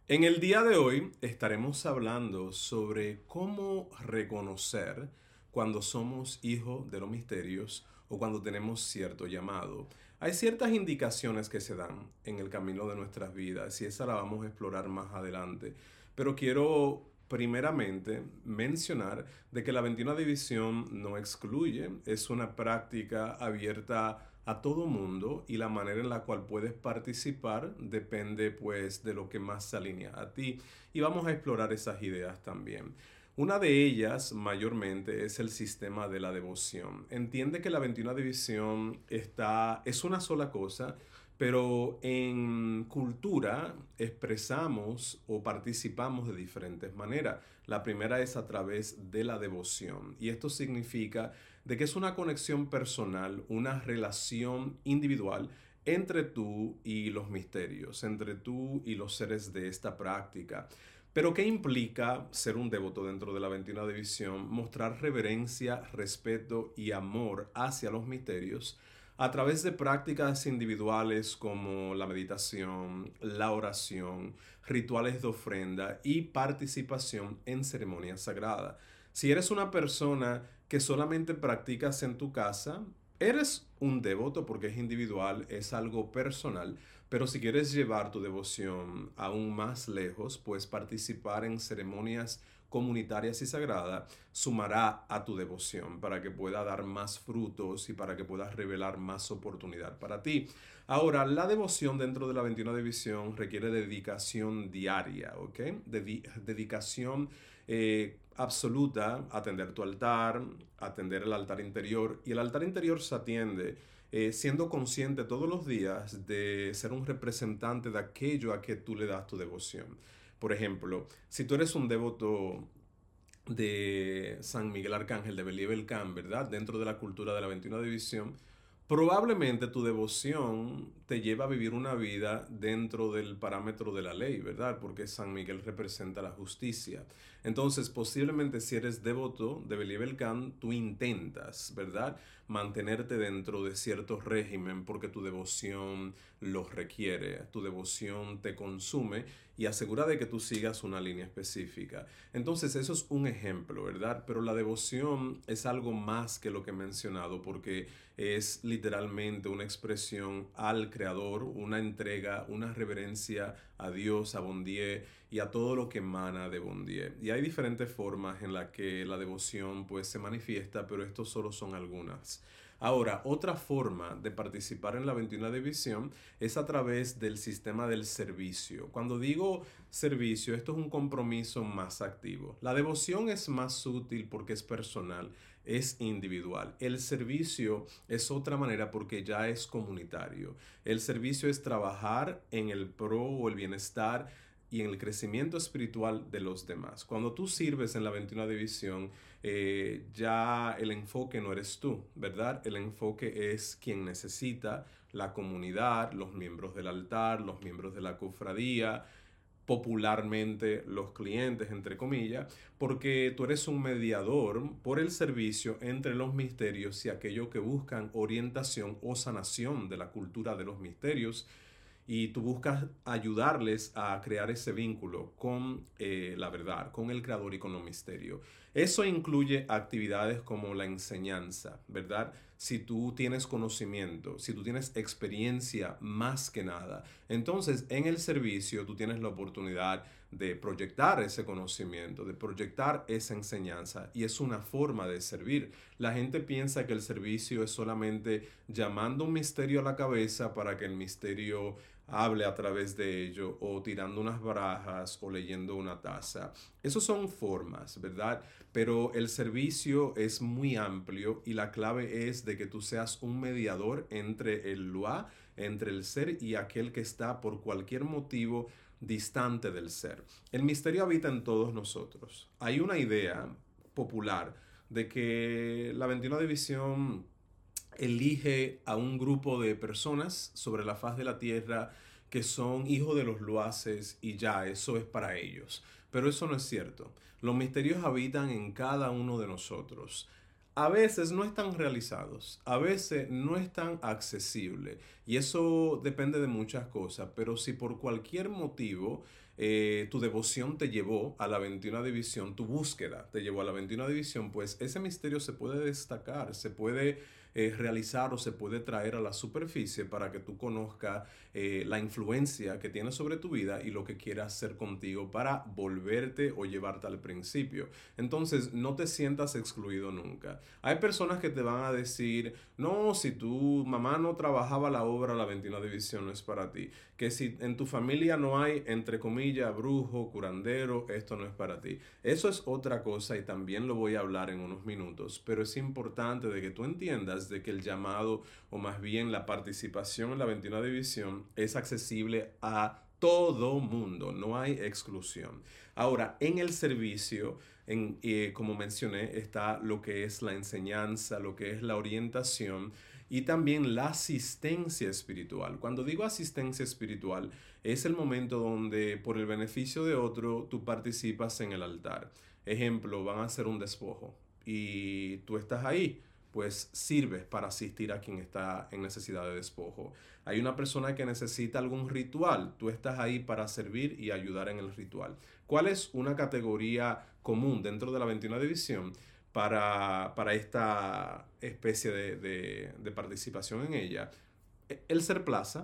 En el día de hoy estaremos hablando sobre cómo reconocer cuando somos hijos de los misterios o cuando tenemos cierto llamado. Hay ciertas indicaciones que se dan en el camino de nuestras vidas y esa la vamos a explorar más adelante. Pero quiero primeramente mencionar de que la 21 división no excluye, es una práctica abierta a todo mundo y la manera en la cual puedes participar depende pues de lo que más se alinea a ti y vamos a explorar esas ideas también. Una de ellas mayormente es el sistema de la devoción. Entiende que la 21 división es una sola cosa, pero en cultura expresamos o participamos de diferentes maneras. La primera es a través de la devoción y esto significa de que es una conexión personal, una relación individual entre tú y los misterios, entre tú y los seres de esta práctica. Pero ¿qué implica ser un devoto dentro de la 21 división? Mostrar reverencia, respeto y amor hacia los misterios a través de prácticas individuales como la meditación, la oración, rituales de ofrenda y participación en ceremonias sagradas. Si eres una persona que solamente practicas en tu casa, eres un devoto porque es individual, es algo personal, pero si quieres llevar tu devoción aún más lejos, pues participar en ceremonias comunitarias y sagradas sumará a tu devoción para que pueda dar más frutos y para que puedas revelar más oportunidad para ti. Ahora, la devoción dentro de la 21 división requiere dedicación diaria, ¿ok? Dedicación absoluta, atender tu altar, atender el altar interior. Y el altar interior se atiende siendo consciente todos los días de ser un representante de aquello a que tú le das tu devoción. Por ejemplo, si tú eres un devoto de San Miguel Arcángel de Beliebelcán, ¿verdad? Dentro de la cultura de la 21 división, probablemente tu devoción te lleva a vivir una vida dentro del parámetro de la ley, ¿verdad? Porque San Miguel representa la justicia. Entonces, posiblemente si eres devoto de Beliebelcán, tú intentas, ¿verdad? Mantenerte dentro de cierto régimen porque tu devoción lo requiere, tu devoción te consume y asegura de que tú sigas una línea específica. Entonces, eso es un ejemplo, ¿verdad? Pero la devoción es algo más que lo que he mencionado porque es literalmente una expresión al Creador, una entrega, una reverencia a Dios, a Bondier y a todo lo que emana de Bondier. Y hay diferentes formas en las que la devoción pues se manifiesta, pero estos solo son algunas. Ahora, otra forma de participar en la 21 división es a través del sistema del servicio. Cuando digo servicio, esto es un compromiso más activo. La devoción es más útil porque es personal, es individual. El servicio es otra manera porque ya es comunitario. El servicio es trabajar en el pro o el bienestar y en el crecimiento espiritual de los demás. Cuando tú sirves en la 21 división, ya el enfoque no eres tú, ¿verdad? El enfoque es quien necesita, la comunidad, los miembros del altar, los miembros de la cofradía, popularmente los clientes, entre comillas, porque tú eres un mediador por el servicio entre los misterios y aquellos que buscan orientación o sanación de la cultura de los misterios y tú buscas ayudarles a crear ese vínculo con la verdad, con el creador y con los misterios. Eso incluye actividades como la enseñanza, ¿verdad? Si tú tienes conocimiento, si tú tienes experiencia más que nada, entonces en el servicio tú tienes la oportunidad de proyectar ese conocimiento, de proyectar esa enseñanza y es una forma de servir. La gente piensa que el servicio es solamente llamando un misterio a la cabeza para que el misterio hable a través de ello o tirando unas barajas o leyendo una taza. Esas son formas, ¿verdad? Pero el servicio es muy amplio y la clave es de que tú seas un mediador entre el Loa, entre el ser y aquel que está por cualquier motivo distante del ser. El misterio habita en todos nosotros. Hay una idea popular de que la 21 división elige a un grupo de personas sobre la faz de la tierra que son hijos de los loaces y ya, eso es para ellos. Pero eso no es cierto. Los misterios habitan en cada uno de nosotros. A veces no están realizados, a veces no están accesibles y eso depende de muchas cosas, pero si por cualquier motivo tu devoción te llevó a la 21 división, tu búsqueda te llevó a la 21 división, pues ese misterio se puede destacar, se puede realizar o se puede traer a la superficie para que tú conozcas la influencia que tiene sobre tu vida y lo que quiere hacer contigo para volverte o llevarte al principio. Entonces, no te sientas excluido nunca. Hay personas que te van a decir, no, si tu mamá no trabajaba la obra, la 21 división no es para ti. Que si en tu familia no hay, entre comillas, brujo, curandero, esto no es para ti. Eso es otra cosa y también lo voy a hablar en unos minutos, pero es importante de que tú entiendas de que el llamado o más bien la participación en la 21 división es accesible a todo mundo, no hay exclusión. Ahora, en el servicio, como mencioné, está lo que es la enseñanza, lo que es la orientación y también la asistencia espiritual. Cuando digo asistencia espiritual, es el momento donde por el beneficio de otro tú participas en el altar. Ejemplo, van a hacer un despojo y tú estás ahí, pues sirves para asistir a quien está en necesidad de despojo. Hay una persona que necesita algún ritual, tú estás ahí para servir y ayudar en el ritual. ¿Cuál es una categoría común dentro de la 21 división para esta especie de participación en ella? El ser plaza.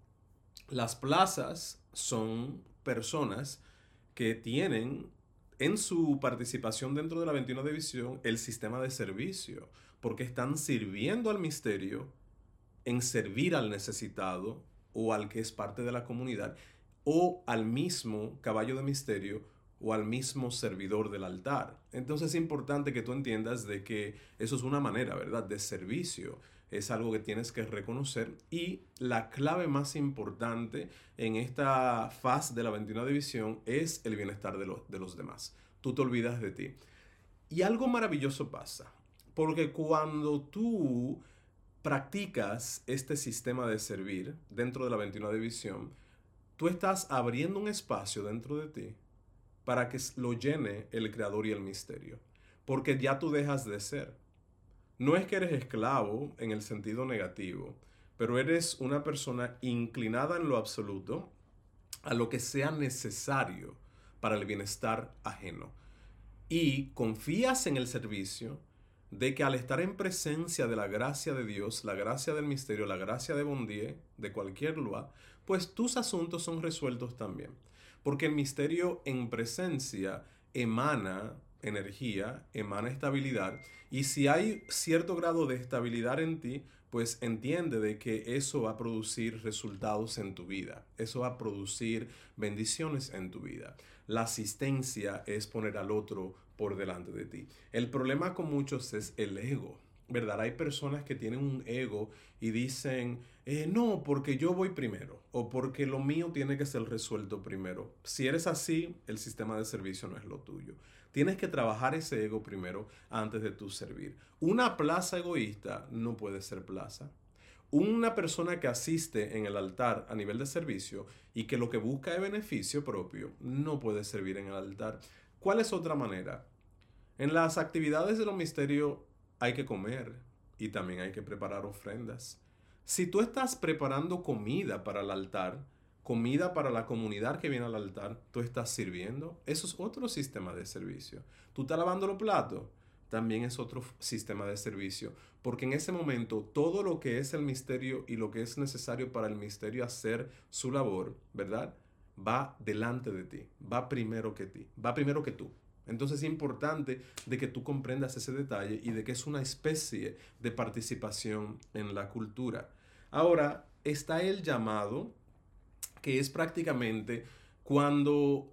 Las plazas son personas que tienen en su participación dentro de la 21 división el sistema de servicio, porque están sirviendo al misterio en servir al necesitado o al que es parte de la comunidad o al mismo caballo de misterio o al mismo servidor del altar. Entonces es importante que tú entiendas de que eso es una manera, ¿verdad?, de servicio. Es algo que tienes que reconocer y la clave más importante en esta faz de la 21 división es el bienestar de los demás. Tú te olvidas de ti. Y algo maravilloso pasa, porque cuando tú practicas este sistema de servir dentro de la 21 división, tú estás abriendo un espacio dentro de ti para que lo llene el creador y el misterio, porque ya tú dejas de ser. No es que eres esclavo en el sentido negativo, pero eres una persona inclinada en lo absoluto a lo que sea necesario para el bienestar ajeno. Y confías en el servicio de que al estar en presencia de la gracia de Dios, la gracia del misterio, la gracia de Bondie, de cualquier lugar, pues tus asuntos son resueltos también. Porque el misterio en presencia emana energía, emana estabilidad, y si hay cierto grado de estabilidad en ti, pues entiende de que eso va a producir resultados en tu vida, eso va a producir bendiciones en tu vida. La asistencia es poner al otro por delante de ti. El problema con muchos es el ego, ¿verdad? Hay personas que tienen un ego y dicen, no, porque yo voy primero o porque lo mío tiene que ser resuelto primero. Si eres así, el sistema de servicio no es lo tuyo. Tienes que trabajar ese ego primero antes de tú servir. Una plaza egoísta no puede ser plaza. Una persona que asiste en el altar a nivel de servicio y que lo que busca es beneficio propio, no puede servir en el altar. ¿Cuál es otra manera? En las actividades de los misterios hay que comer y también hay que preparar ofrendas. Si tú estás preparando comida para el altar, comida para la comunidad que viene al altar, tú estás sirviendo. Eso es otro sistema de servicio. Tú estás lavando los platos, también es otro sistema de servicio, porque en ese momento todo lo que es el misterio y lo que es necesario para el misterio hacer su labor, ¿verdad?, va delante de ti, va primero que ti, va primero que tú. Entonces es importante de que tú comprendas ese detalle y de que es una especie de participación en la cultura. Ahora, está el llamado, que es prácticamente cuando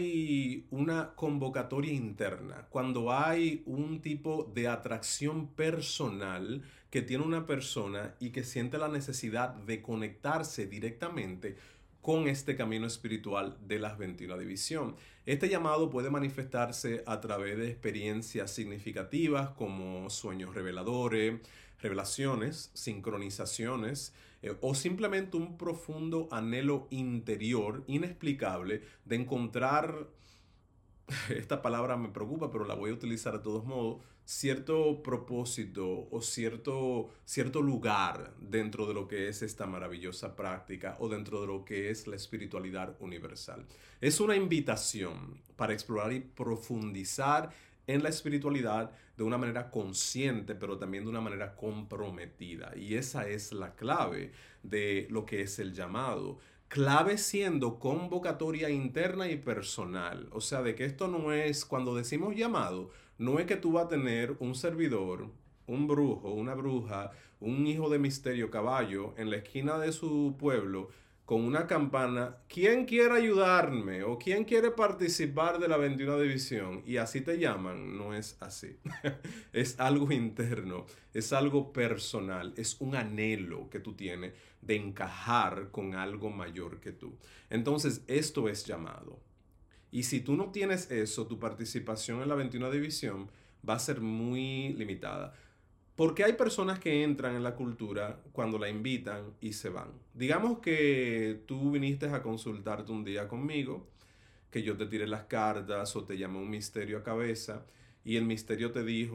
hay una convocatoria interna, cuando hay un tipo de atracción personal que tiene una persona y que siente la necesidad de conectarse directamente con este camino espiritual de las 21 división. Este llamado puede manifestarse a través de experiencias significativas como sueños reveladores, revelaciones, sincronizaciones, o simplemente un profundo anhelo interior inexplicable de encontrar esta palabra me preocupa, pero la voy a utilizar de todos modos, cierto propósito o cierto lugar dentro de lo que es esta maravillosa práctica o dentro de lo que es la espiritualidad universal. Es una invitación para explorar y profundizar en la espiritualidad de una manera consciente, pero también de una manera comprometida. Y esa es la clave de lo que es el llamado. Clave siendo convocatoria interna y personal. O sea, de que esto no es, cuando decimos llamado, no es que tú vas a tener un servidor, un brujo, una bruja, un hijo de misterio caballo en la esquina de su pueblo con una campana. ¿Quién quiere ayudarme? ¿O quién quiere participar de la 21 división? Y así te llaman. No es así. Es algo interno, es algo personal, es un anhelo que tú tienes de encajar con algo mayor que tú. Entonces, esto es llamado. Y si tú no tienes eso, tu participación en la 21 división va a ser muy limitada. Porque hay personas que entran en la cultura cuando la invitan y se van. Digamos que tú viniste a consultarte un día conmigo, que yo te tiré las cartas o te llamé un misterio a cabeza y el misterio te dijo,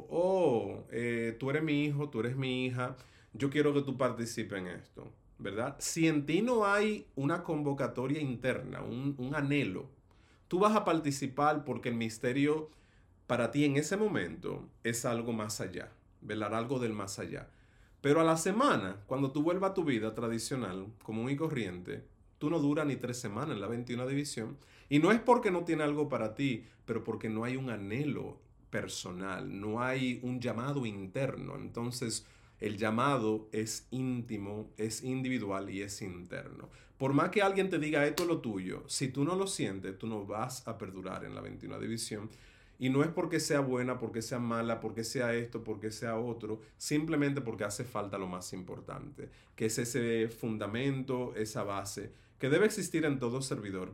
oh, tú eres mi hijo, tú eres mi hija, yo quiero que tú participes en esto, ¿verdad? Si en ti no hay una convocatoria interna, un anhelo, tú vas a participar porque el misterio para ti en ese momento es algo más allá, ¿verdad? Algo del más allá. Pero a la semana, cuando tú vuelvas a tu vida tradicional, común y corriente, tú no duras ni 3 semanas en la 21 división. Y no es porque no tiene algo para ti, pero porque no hay un anhelo personal, no hay un llamado interno. Entonces, el llamado es íntimo, es individual y es interno. Por más que alguien te diga esto es lo tuyo, si tú no lo sientes, tú no vas a perdurar en la 21 división. Y no es porque sea buena, porque sea mala, porque sea esto, porque sea otro, simplemente porque hace falta lo más importante, que es ese fundamento, esa base, que debe existir en todo servidor.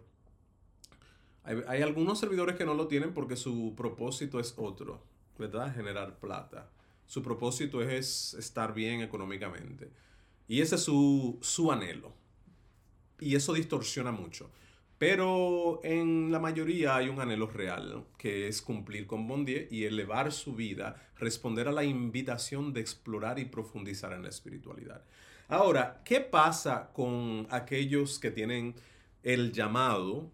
Hay algunos servidores que no lo tienen porque su propósito es otro, ¿verdad? Generar plata. Su propósito es estar bien económicamente. Y ese es su anhelo. Y eso distorsiona mucho. Pero en la mayoría hay un anhelo real, que es cumplir con Bondie y elevar su vida, responder a la invitación de explorar y profundizar en la espiritualidad. Ahora, ¿qué pasa con aquellos que tienen el llamado,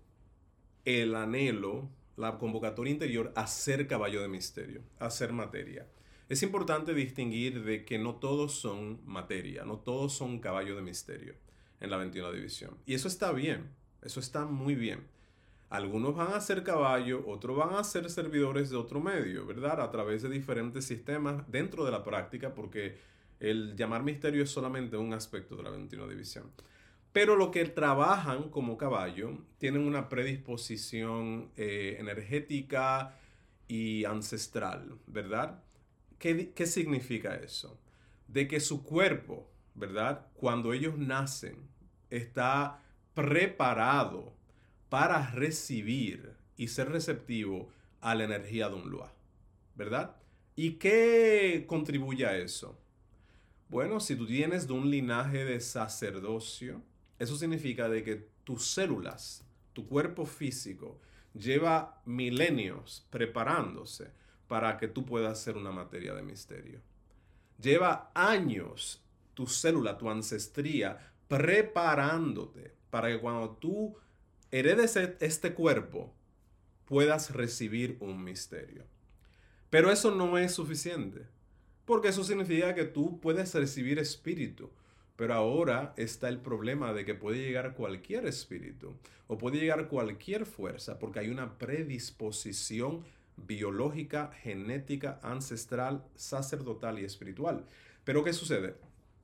el anhelo, la convocatoria interior a ser caballo de misterio, a ser materia? Es importante distinguir de que no todos son materia, no todos son caballo de misterio en la 21 división. Y eso está bien, eso está muy bien. Algunos van a ser caballo, otros van a ser servidores de otro medio, ¿verdad? A través de diferentes sistemas dentro de la práctica, porque el llamar misterio es solamente un aspecto de la 21 división. Pero los que trabajan como caballo tienen una predisposición energética y ancestral, ¿verdad? ¿Qué significa eso? De que su cuerpo, ¿verdad? Cuando ellos nacen, está preparado para recibir y ser receptivo a la energía de un Lua, ¿verdad? ¿Y qué contribuye a eso? Bueno, si tú vienes de un linaje de sacerdocio, eso significa de que tus células, tu cuerpo físico, lleva milenios preparándose para que tú puedas ser una materia de misterio. Lleva años tu célula, tu ancestría, preparándote para que cuando tú heredes este cuerpo, puedas recibir un misterio. Pero eso no es suficiente, porque eso significa que tú puedes recibir espíritu. Pero ahora está el problema de que puede llegar cualquier espíritu o puede llegar cualquier fuerza porque hay una predisposición biológica, genética, ancestral, sacerdotal y espiritual. Pero ¿qué sucede?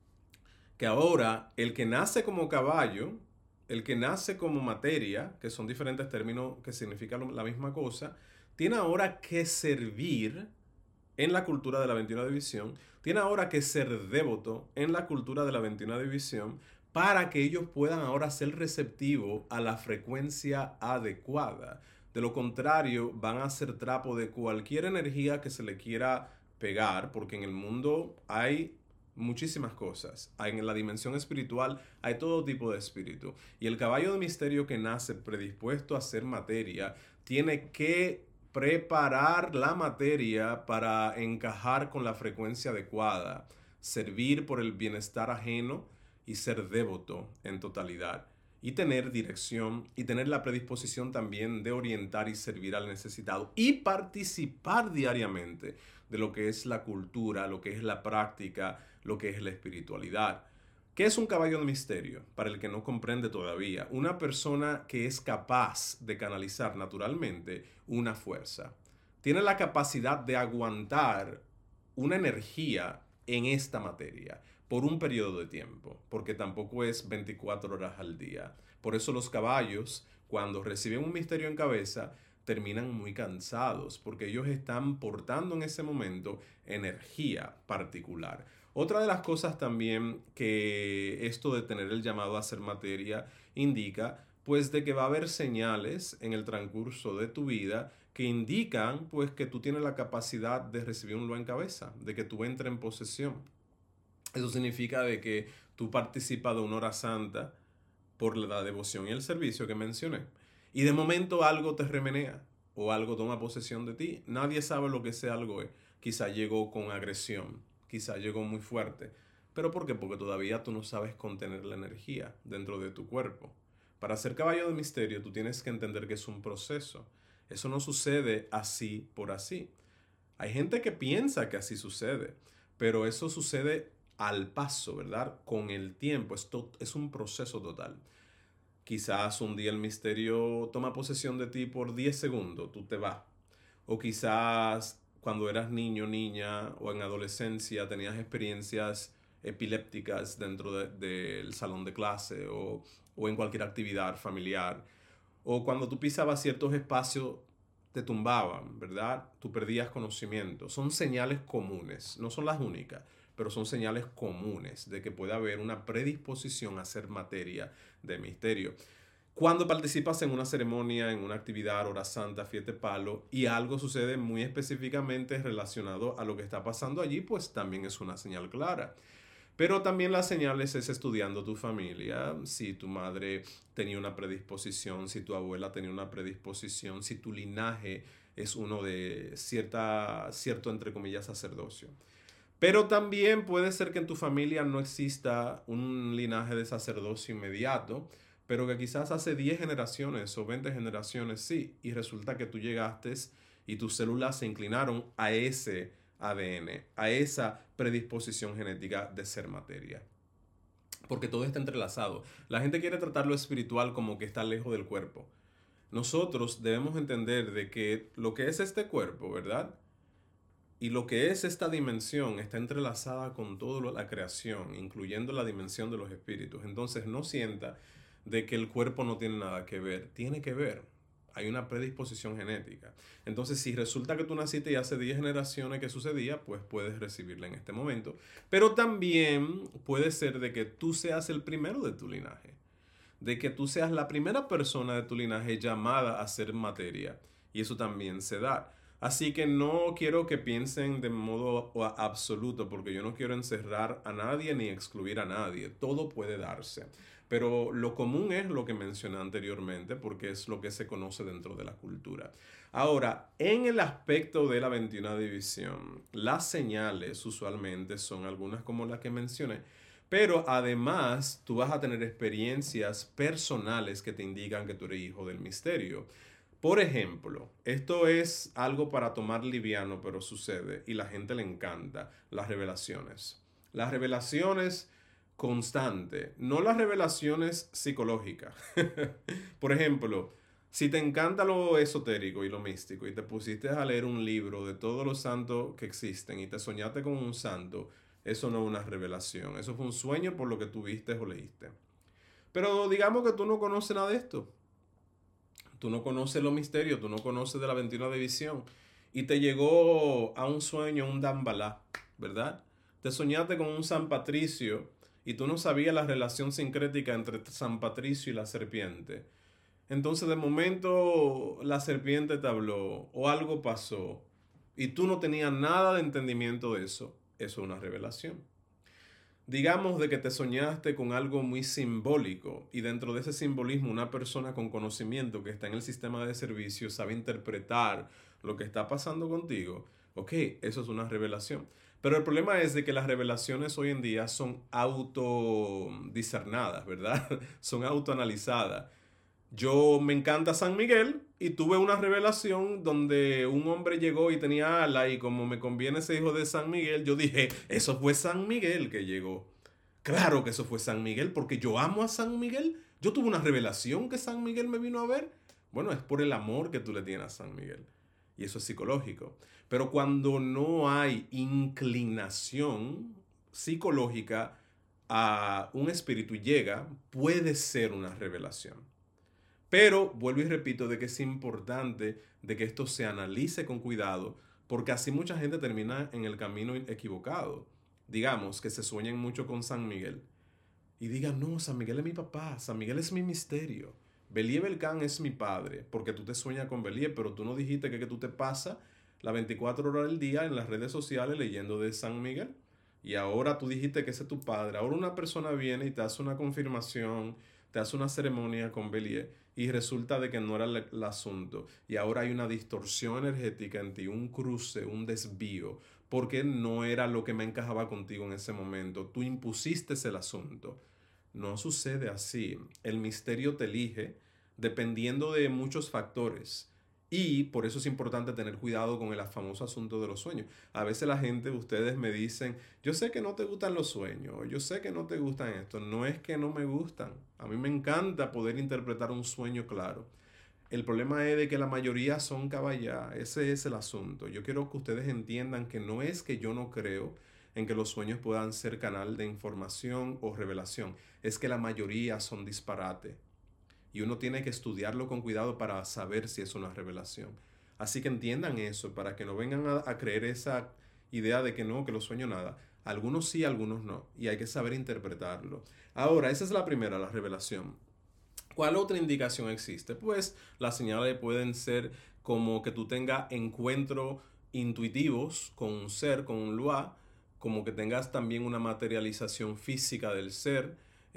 Que ahora el que nace como caballo, el que nace como materia, que son diferentes términos que significan la misma cosa, tiene ahora que servir en la cultura de la 21 división, tiene ahora que ser devoto en la cultura de la 21 división para que ellos puedan ahora ser receptivos a la frecuencia adecuada. De lo contrario, van a ser trapo de cualquier energía que se le quiera pegar, porque en el mundo hay muchísimas cosas. En la dimensión espiritual hay todo tipo de espíritu. Y el caballo de misterio que nace predispuesto a ser materia, tiene que preparar la materia para encajar con la frecuencia adecuada, servir por el bienestar ajeno y ser devoto en totalidad. Y tener dirección y tener la predisposición también de orientar y servir al necesitado y participar diariamente de lo que es la cultura, lo que es la práctica, lo que es la espiritualidad. ¿Qué es un caballo de misterio? Para el que no comprende todavía, una persona que es capaz de canalizar naturalmente una fuerza. Tiene la capacidad de aguantar una energía en esta materia por un periodo de tiempo, porque tampoco es 24 horas al día. Por eso los caballos, cuando reciben un misterio en cabeza, terminan muy cansados, porque ellos están portando en ese momento energía particular. Otra de las cosas también que esto de tener el llamado a ser materia indica, pues de que va a haber señales en el transcurso de tu vida que indican pues que tú tienes la capacidad de recibir un lo en cabeza, de que tú entres en posesión. Eso significa de que tú participas de una hora santa por la devoción y el servicio que mencioné. Y de momento algo te remenea o algo toma posesión de ti. Nadie sabe lo que ese algo es. Quizá llegó con agresión, quizá llegó muy fuerte. ¿Pero por qué? Porque todavía tú no sabes contener la energía dentro de tu cuerpo. Para ser caballo de misterio tú tienes que entender que es un proceso. Eso no sucede así por así. Hay gente que piensa que así sucede, pero eso sucede al paso, ¿verdad? Con el tiempo. Esto es un proceso total. Quizás un día el misterio toma posesión de ti por 10 segundos, tú te vas. O quizás cuando eras niño, niña o en adolescencia tenías experiencias epilépticas dentro del salón de clase o en cualquier actividad familiar. O cuando tú pisabas ciertos espacios te tumbaban, ¿verdad? Tú perdías conocimiento. Son señales comunes, no son las únicas, pero son señales comunes de que puede haber una predisposición a ser materia de misterio. Cuando participas en una ceremonia, en una actividad, hora santa, fiesta de palo, y algo sucede muy específicamente relacionado a lo que está pasando allí, pues también es una señal clara. Pero también las señales es estudiando tu familia, si tu madre tenía una predisposición, si tu abuela tenía una predisposición, si tu linaje es uno de cierto, entre comillas, sacerdocio. Pero también puede ser que en tu familia no exista un linaje de sacerdocio inmediato, pero que quizás hace 10 generaciones o 20 generaciones sí, y resulta que tú llegaste y tus células se inclinaron a ese ADN, a esa predisposición genética de ser materia. Porque todo está entrelazado. La gente quiere tratar lo espiritual como que está lejos del cuerpo. Nosotros debemos entender de que lo que es este cuerpo, ¿verdad? Y lo que es esta dimensión está entrelazada con toda la creación, incluyendo la dimensión de los espíritus. Entonces no sienta de que el cuerpo no tiene nada que ver. Tiene que ver. Hay una predisposición genética. Entonces, si resulta que tú naciste y hace 10 generaciones que sucedía, pues puedes recibirla en este momento. Pero también puede ser de que tú seas el primero de tu linaje. De que tú seas la primera persona de tu linaje llamada a ser materia. Y eso también se da. Así que no quiero que piensen de modo absoluto, porque yo no quiero encerrar a nadie ni excluir a nadie. Todo puede darse. Pero lo común es lo que mencioné anteriormente, porque es lo que se conoce dentro de la cultura. Ahora, en el aspecto de la 21 división, las señales usualmente son algunas como las que mencioné, pero además tú vas a tener experiencias personales que te indican que tú eres hijo del misterio. Por ejemplo, esto es algo para tomar liviano, pero sucede y la gente le encanta, las revelaciones. Las revelaciones constantes, no las revelaciones psicológicas. Por ejemplo, si te encanta lo esotérico y lo místico y te pusiste a leer un libro de todos los santos que existen y te soñaste con un santo, eso no es una revelación, eso fue un sueño por lo que tú viste o leíste. Pero digamos que tú no conoces nada de esto. Tú no conoces los misterios, tú no conoces de la 21 división. Y te llegó a un sueño un Dambalá, ¿verdad? Te soñaste con un San Patricio y tú no sabías la relación sincrética entre San Patricio y la serpiente. Entonces de momento la serpiente te habló o algo pasó y tú no tenías nada de entendimiento de eso. Eso es una revelación. Digamos de que te soñaste con algo muy simbólico y dentro de ese simbolismo una persona con conocimiento que está en el sistema de servicios sabe interpretar lo que está pasando contigo. Ok, eso es una revelación. Pero el problema es de que las revelaciones hoy en día son autodiscernadas, ¿verdad? Son autoanalizadas. Yo me encanta San Miguel y tuve una revelación donde un hombre llegó y tenía ala y como me conviene ese hijo de San Miguel, yo dije, eso fue San Miguel que llegó. Claro que eso fue San Miguel porque yo amo a San Miguel. Yo tuve una revelación que San Miguel me vino a ver. Bueno, es por el amor que tú le tienes a San Miguel. Y eso es psicológico. Pero cuando no hay inclinación psicológica a un espíritu y llega, puede ser una revelación. Pero vuelvo y repito de que es importante de que esto se analice con cuidado, porque así mucha gente termina en el camino equivocado. Digamos que se sueñen mucho con San Miguel y digan, no, San Miguel es mi papá, San Miguel es mi misterio, Belie Belcán es mi padre, porque tú te sueñas con Belie, pero tú no dijiste que tú te pasas las 24 horas del día en las redes sociales leyendo de San Miguel. Y ahora tú dijiste que ese es tu padre. Ahora una persona viene y te hace una confirmación, te hace una ceremonia con Belie y resulta de que no era el asunto. Y ahora hay una distorsión energética en ti, un cruce, un desvío, porque no era lo que me encajaba contigo en ese momento. Tú impusiste el asunto. No sucede así. El misterio te elige dependiendo de muchos factores. Y por eso es importante tener cuidado con el famoso asunto de los sueños. A veces la gente, ustedes me dicen, yo sé que no te gustan los sueños, yo sé que no te gustan esto. No es que no me gustan. A mí me encanta poder interpretar un sueño claro. El problema es de que la mayoría son caballas. Ese es el asunto. Yo quiero que ustedes entiendan que no es que yo no creo en que los sueños puedan ser canal de información o revelación. Es que la mayoría son disparate. Y uno tiene que estudiarlo con cuidado para saber si es una revelación. Así que entiendan eso, para que no vengan a creer esa idea de que no, que los sueños nada. Algunos sí, algunos no. Y hay que saber interpretarlo. Ahora, esa es la primera, la revelación. ¿Cuál otra indicación existe? Pues las señales pueden ser como que tú tengas encuentros intuitivos con un ser, con un lugar, como que tengas también una materialización física del ser,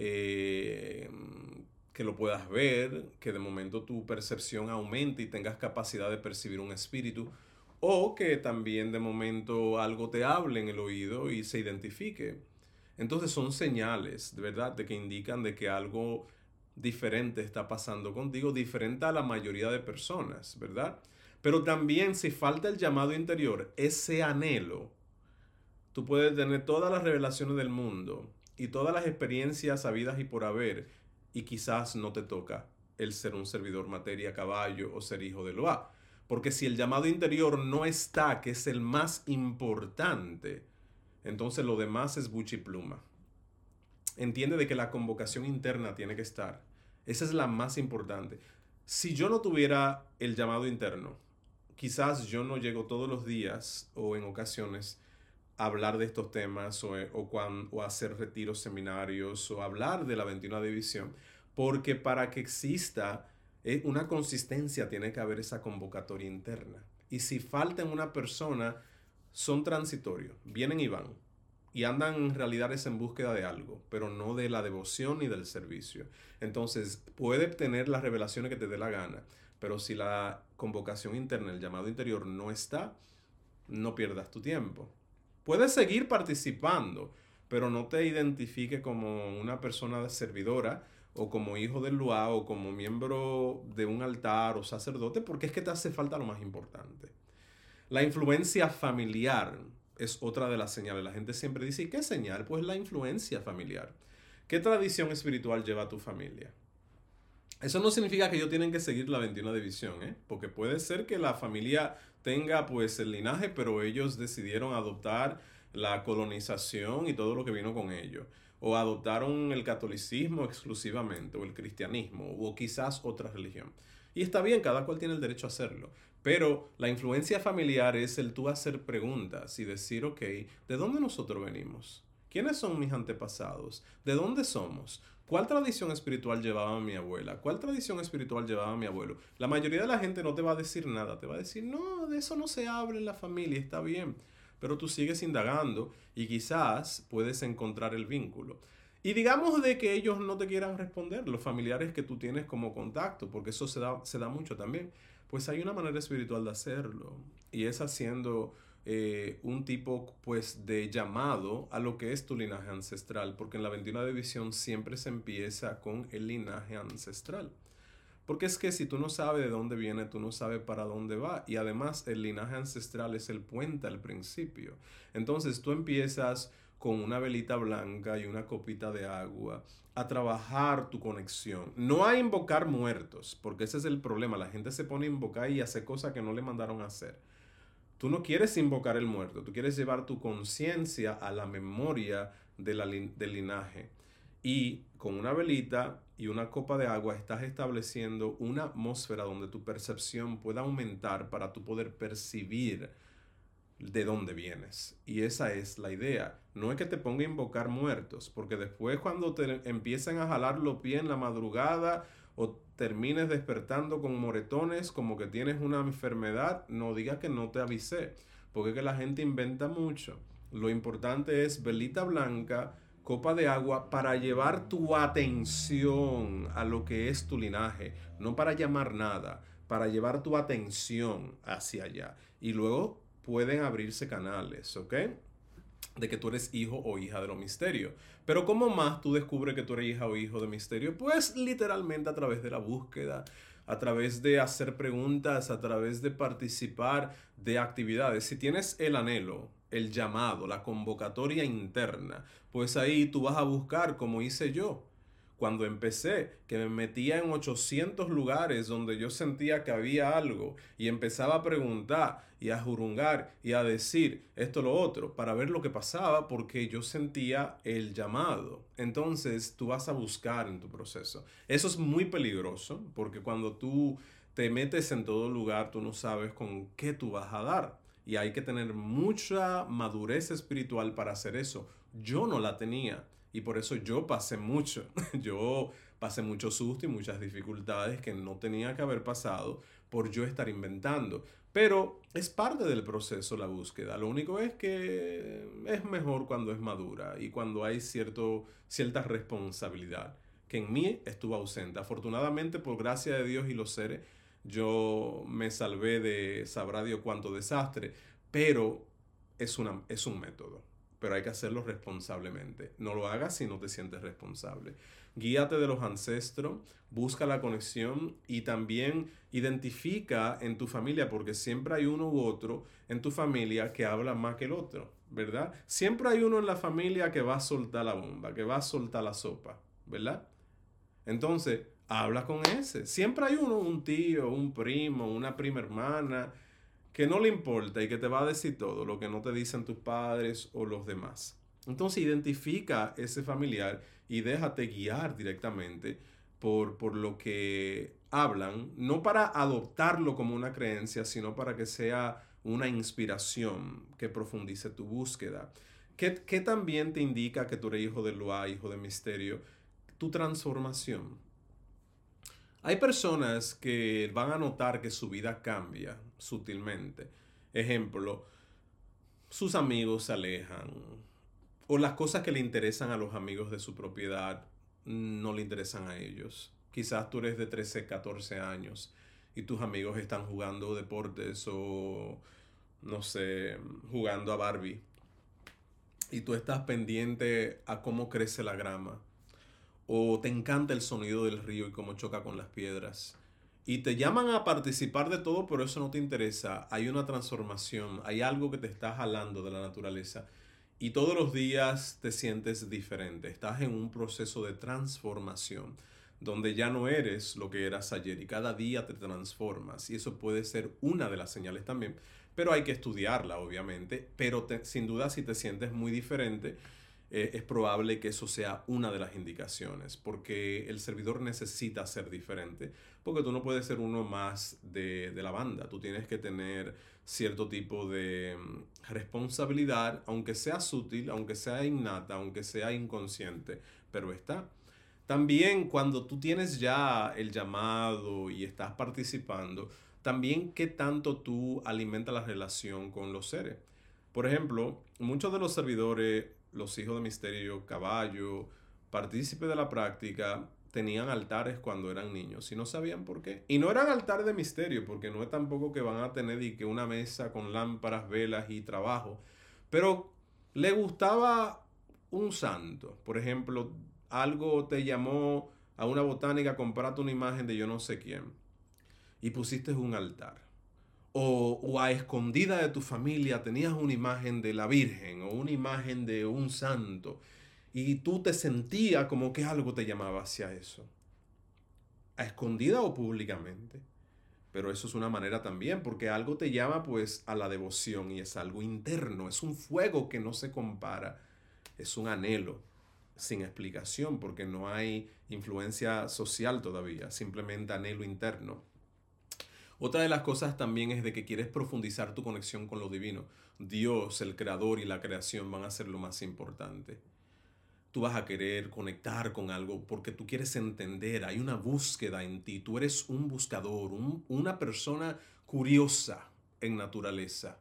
eh, que lo puedas ver, que de momento tu percepción aumente y tengas capacidad de percibir un espíritu, o que también de momento algo te hable en el oído y se identifique. Entonces son señales, de verdad, de que indican de que algo diferente está pasando contigo, diferente a la mayoría de personas, ¿verdad? Pero también si falta el llamado interior, ese anhelo, tú puedes tener todas las revelaciones del mundo y todas las experiencias habidas y por haber, y quizás no te toca el ser un servidor materia, caballo o ser hijo de Loa. Porque si el llamado interior no está, que es el más importante, entonces lo demás es buchipluma. Entiende de que la convocación interna tiene que estar. Esa es la más importante. Si yo no tuviera el llamado interno, quizás yo no llego todos los días o en ocasiones a hablar de estos temas o hacer retiros, seminarios o hablar de la 21 división, porque para que exista una consistencia tiene que haber esa convocatoria interna. Y si falta en una persona, son transitorios, vienen y van y andan en realidades en búsqueda de algo, pero no de la devoción ni del servicio. Entonces, puede tener las revelaciones que te dé la gana, pero si la convocación interna, el llamado interior no está, no pierdas tu tiempo. Puedes seguir participando, pero no te identifique como una persona servidora o como hijo del Luá o como miembro de un altar o sacerdote, porque es que te hace falta lo más importante. La influencia familiar es otra de las señales. La gente siempre dice, ¿y qué señal? Pues la influencia familiar. ¿Qué tradición espiritual lleva tu familia? Eso no significa que ellos tienen que seguir la 21 división, ¿eh? Porque puede ser que la familia tenga pues el linaje, pero ellos decidieron adoptar la colonización y todo lo que vino con ello. O adoptaron el catolicismo exclusivamente, o el cristianismo, o quizás otra religión. Y está bien, cada cual tiene el derecho a hacerlo. Pero la influencia familiar es el tú hacer preguntas y decir, ok, ¿de dónde nosotros venimos? ¿Quiénes son mis antepasados? ¿De dónde somos? ¿Cuál tradición espiritual llevaba mi abuela? ¿Cuál tradición espiritual llevaba mi abuelo? La mayoría de la gente no te va a decir nada, te va a decir, no, de eso no se habla en la familia, está bien. pero tú sigues indagando y quizás puedes encontrar el vínculo. Y digamos de que ellos no te quieran responder, los familiares que tú tienes como contacto, porque eso se da mucho también, pues hay una manera espiritual de hacerlo y es haciendo un tipo pues de llamado a lo que es tu linaje ancestral, porque en la 21 división siempre se empieza con el linaje ancestral. Porque es que si tú no sabes de dónde viene, tú no sabes para dónde va. Y además el linaje ancestral es el puente al principio. Entonces tú empiezas con una velita blanca y una copita de agua a trabajar tu conexión. No a invocar muertos, porque ese es el problema. La gente se pone a invocar y hace cosas que no le mandaron a hacer. Tú no quieres invocar el muerto, tú quieres llevar tu conciencia a la memoria del linaje. Y con una velita y una copa de agua estás estableciendo una atmósfera donde tu percepción pueda aumentar para tú poder percibir de dónde vienes. Y esa es la idea. No es que te ponga a invocar muertos, porque después cuando te empiezan a jalar los pies en la madrugada o termines despertando con moretones como que tienes una enfermedad, no digas que no te avisé, porque es que la gente inventa mucho. Lo importante es velita blanca, copa de agua para llevar tu atención a lo que es tu linaje, no para llamar nada, para llevar tu atención hacia allá. Y luego pueden abrirse canales, ¿ok? De que tú eres hijo o hija de los misterios. Pero ¿cómo más tú descubres que tú eres hija o hijo de misterio? Pues literalmente a través de la búsqueda, a través de hacer preguntas, a través de participar de actividades. Si tienes el anhelo, el llamado, la convocatoria interna, pues ahí tú vas a buscar como hice yo. Cuando empecé, que me metía en 800 lugares donde yo sentía que había algo y empezaba a preguntar y a jurungar y a decir esto lo otro para ver lo que pasaba porque yo sentía el llamado. Entonces tú vas a buscar en tu proceso. Eso es muy peligroso porque cuando tú te metes en todo lugar tú no sabes con qué tú vas a dar y hay que tener mucha madurez espiritual para hacer eso. Yo no la tenía. Y por eso yo pasé mucho. Yo pasé mucho susto y muchas dificultades que no tenía que haber pasado por yo estar inventando. Pero es parte del proceso la búsqueda. Lo único es que es mejor cuando es madura y cuando hay cierta responsabilidad, que en mí estuvo ausente. Afortunadamente, por gracia de Dios y los seres, yo me salvé de sabrá Dios cuánto desastre, pero es un método, pero hay que hacerlo responsablemente. No lo hagas si no te sientes responsable. Guíate de los ancestros, busca la conexión y también identifica en tu familia, porque siempre hay uno u otro en tu familia que habla más que el otro, ¿verdad? Siempre hay uno en la familia que va a soltar la bomba, que va a soltar la sopa, ¿verdad? Entonces, habla con ese. Siempre hay uno, un tío, un primo, una prima hermana, que no le importa y que te va a decir todo lo que no te dicen tus padres o los demás. Entonces identifica ese familiar y déjate guiar directamente por lo que hablan, no para adoptarlo como una creencia, sino para que sea una inspiración que profundice tu búsqueda. ¿Qué también te indica que tú eres hijo de Loa, hijo de misterio? Tu transformación. Hay personas que van a notar que su vida cambia sutilmente. Ejemplo, sus amigos se alejan o las cosas que le interesan a los amigos de su propiedad no le interesan a ellos. Quizás tú eres de 13, 14 años y tus amigos están jugando deportes o, no sé, jugando a Barbie y tú estás pendiente a cómo crece la grama o te encanta el sonido del río y cómo choca con las piedras. Y te llaman a participar de todo, pero eso no te interesa. Hay una transformación, hay algo que te está jalando de la naturaleza. Y todos los días te sientes diferente. Estás en un proceso de transformación, donde ya no eres lo que eras ayer y cada día te transformas. Y eso puede ser una de las señales también. Pero hay que estudiarla, obviamente. Pero sin duda, si te sientes muy diferente, es probable que eso sea una de las indicaciones, porque el servidor necesita ser diferente, porque tú no puedes ser uno más de la banda, tú tienes que tener cierto tipo de responsabilidad, aunque sea sutil, aunque sea innata, aunque sea inconsciente, pero está. También cuando tú tienes ya el llamado y estás participando, también qué tanto tú alimentas la relación con los seres. Por ejemplo, muchos de los servidores, los hijos de Misterio, Caballo, partícipes de la práctica, tenían altares cuando eran niños y no sabían por qué. Y no eran altares de misterio, porque no es tampoco que van a tener y que una mesa con lámparas, velas y trabajo. Pero le gustaba un santo. Por ejemplo, algo te llamó a una botánica, compraste una imagen de yo no sé quién y pusiste un altar. O a escondida de tu familia tenías una imagen de la Virgen o una imagen de un santo y tú te sentías como que algo te llamaba hacia eso, a escondida o públicamente. Pero eso es una manera también, porque algo te llama pues a la devoción y es algo interno, es un fuego que no se compara, es un anhelo sin explicación porque no hay influencia social todavía, simplemente anhelo interno. Otra de las cosas también es de que quieres profundizar tu conexión con lo divino. Dios, el creador y la creación van a ser lo más importante. Tú vas a querer conectar con algo porque tú quieres entender, hay una búsqueda en ti, tú eres un buscador, una persona curiosa en naturaleza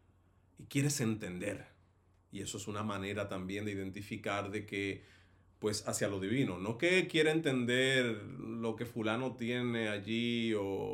y quieres entender. Y eso es una manera también de identificar de que, pues, hacia lo divino, no que quiere entender lo que fulano tiene allí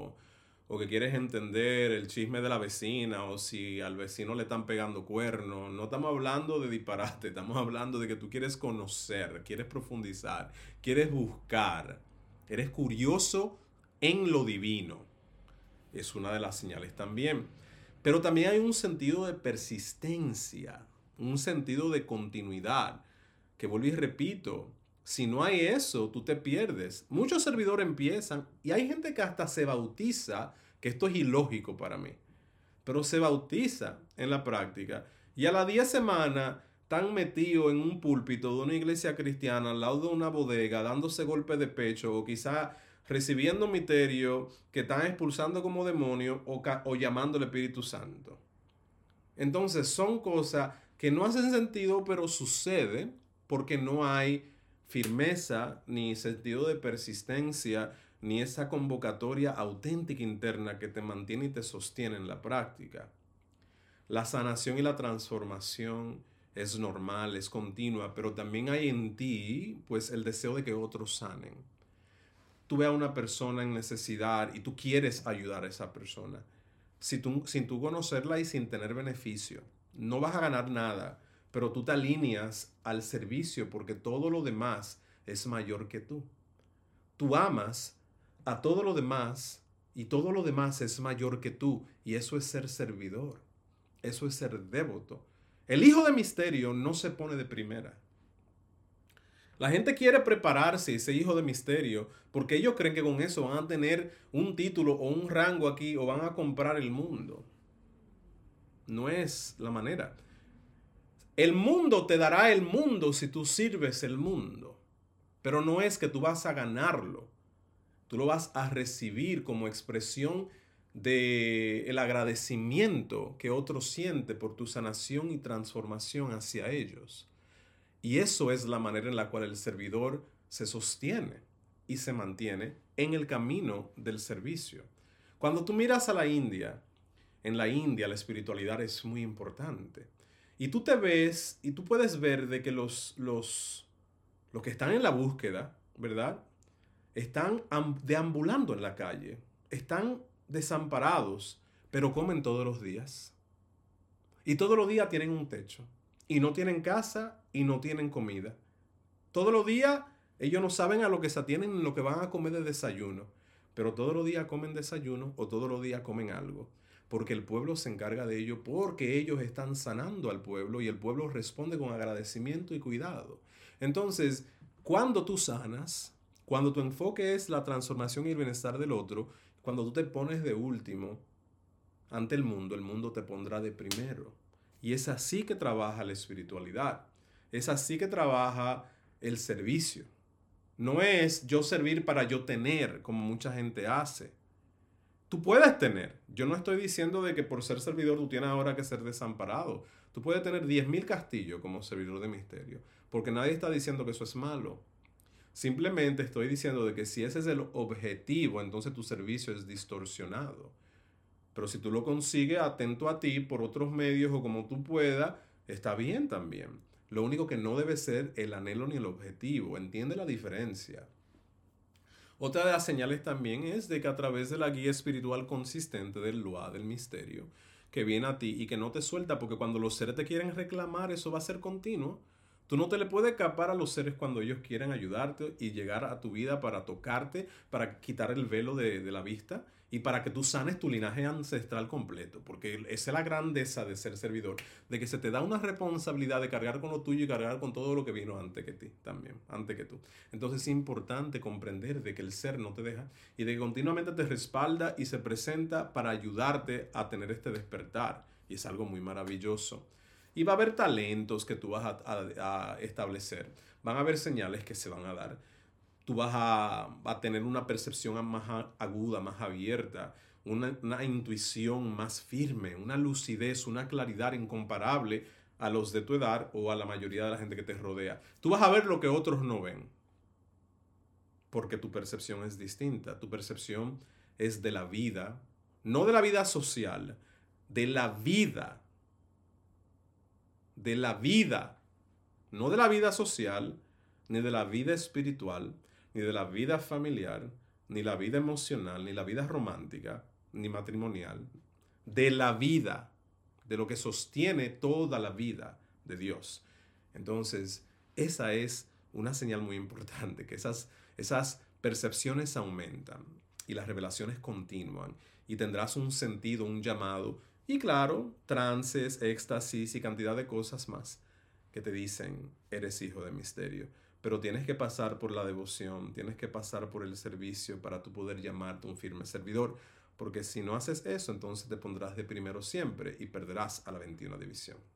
o que quieres entender el chisme de la vecina o si al vecino le están pegando cuernos. No estamos hablando de disparate, estamos hablando de que tú quieres conocer, quieres profundizar, quieres buscar, eres curioso en lo divino. Es una de las señales también. Pero también hay un sentido de persistencia, un sentido de continuidad, que vuelvo y repito, si no hay eso, tú te pierdes. Muchos servidores empiezan y hay gente que hasta se bautiza, que esto es ilógico para mí, pero se bautiza en la práctica y a las 10 semanas están metidos en un púlpito de una iglesia cristiana al lado de una bodega, dándose golpes de pecho o quizá recibiendo misterio que están expulsando como demonio o llamando al Espíritu Santo. Entonces son cosas que no hacen sentido, pero sucede porque no hay firmeza ni sentido de persistencia ni esa convocatoria auténtica interna que te mantiene y te sostiene en la práctica. La sanación y la transformación es normal, es continua, pero también hay en ti pues el deseo de que otros sanen. Tú ves a una persona en necesidad y tú quieres ayudar a esa persona sin tú conocerla y sin tener beneficio. No vas a ganar nada, pero tú te alineas al servicio porque todo lo demás es mayor que tú. Tú amas a todo lo demás y todo lo demás es mayor que tú y eso es ser servidor. Eso es ser devoto. El hijo de misterio no se pone de primera. La gente quiere prepararse y ser hijo de misterio porque ellos creen que con eso van a tener un título o un rango aquí o van a comprar el mundo. No es la manera. El mundo te dará el mundo si tú sirves el mundo. Pero no es que tú vas a ganarlo. Tú lo vas a recibir como expresión de el agradecimiento que otro siente por tu sanación y transformación hacia ellos. Y eso es la manera en la cual el servidor se sostiene y se mantiene en el camino del servicio. Cuando tú miras a la India, en la India la espiritualidad es muy importante. Y tú te ves y tú puedes ver de que los que están en la búsqueda, ¿verdad? Están deambulando en la calle, están desamparados, pero comen todos los días. Y todos los días tienen un techo. Y no tienen casa y no tienen comida. Todos los días ellos no saben a lo que se atienen ni lo que van a comer de desayuno. Pero todos los días comen desayuno o todos los días comen algo. Porque el pueblo se encarga de ello, porque ellos están sanando al pueblo y el pueblo responde con agradecimiento y cuidado. Entonces, cuando tú sanas, cuando tu enfoque es la transformación y el bienestar del otro, cuando tú te pones de último ante el mundo te pondrá de primero. Y es así que trabaja la espiritualidad. Es así que trabaja el servicio. No es yo servir para yo tener, como mucha gente hace. Tú puedes tener. Yo no estoy diciendo de que por ser servidor tú tienes ahora que ser desamparado. Tú puedes tener 10.000 castillos como servidor de misterio. Porque nadie está diciendo que eso es malo. Simplemente estoy diciendo de que si ese es el objetivo, entonces tu servicio es distorsionado. Pero si tú lo consigues atento a ti por otros medios o como tú puedas, está bien también. Lo único que no debe ser el anhelo ni el objetivo. Entiende la diferencia. Otra de las señales también es de que a través de la guía espiritual consistente del Loa, del misterio, que viene a ti y que no te suelta, porque cuando los seres te quieren reclamar, eso va a ser continuo. Tú no te le puedes escapar a los seres cuando ellos quieren ayudarte y llegar a tu vida para tocarte, para quitar el velo de la vista y para que tú sanes tu linaje ancestral completo. Porque esa es la grandeza de ser servidor, de que se te da una responsabilidad de cargar con lo tuyo y cargar con todo lo que vino antes que ti también, antes que tú. Entonces es importante comprender de que el ser no te deja y de que continuamente te respalda y se presenta para ayudarte a tener este despertar. Y es algo muy maravilloso. Y va a haber talentos que tú vas a establecer. Van a haber señales que se van a dar. Tú vas a tener una percepción más aguda, más abierta, una intuición más firme, una lucidez, una claridad incomparable a los de tu edad o a la mayoría de la gente que te rodea. Tú vas a ver lo que otros no ven, porque tu percepción es distinta. Tu percepción es de la vida, no de la vida social, de la vida, de la vida, no de la vida social, ni de la vida espiritual, ni de la vida familiar, ni la vida emocional, ni la vida romántica, ni matrimonial, de la vida, de lo que sostiene toda la vida de Dios. Entonces, esa es una señal muy importante, que esas percepciones aumentan y las revelaciones continúan y tendrás un sentido, un llamado y claro, trances, éxtasis y cantidad de cosas más que te dicen, eres hijo de misterio. Pero tienes que pasar por la devoción, tienes que pasar por el servicio para tú poder llamarte un firme servidor. Porque si no haces eso, entonces te pondrás de primero siempre y perderás a la 21 división.